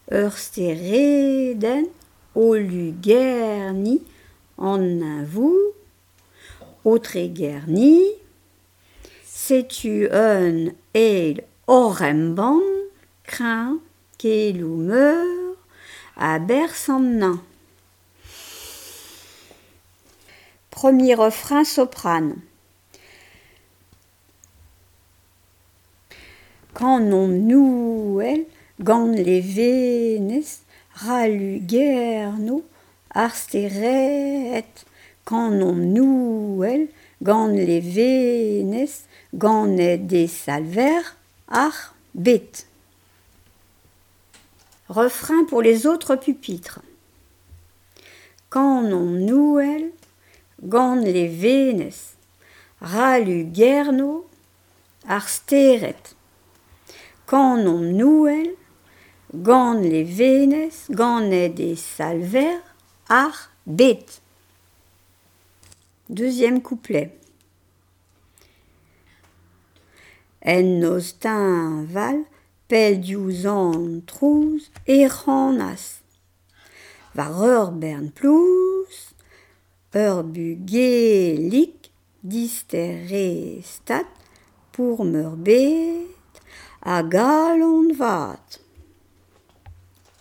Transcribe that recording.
Ørstereden og Lugerni Annavou, Outregerni, sais-tu un eil oremban, craint qu'elou meurt à Bersamna. Premier refrain soprane. Quand on nouel, gant les venes, ralugerno, arsteret. Quand on nouel, gant les venes, gant des salver, ar bet. Refrain pour les autres pupitres. Quand on nouel, gant les venes, ralugerno, arsteret. Quand on nouel, gant les venes, gant des salver, ar bet. Deuxième couplet. En nostin val, pel diouzan trouz, eranas. Var bern plus, bugelik, disterestat, pour meurbet, a galon vat.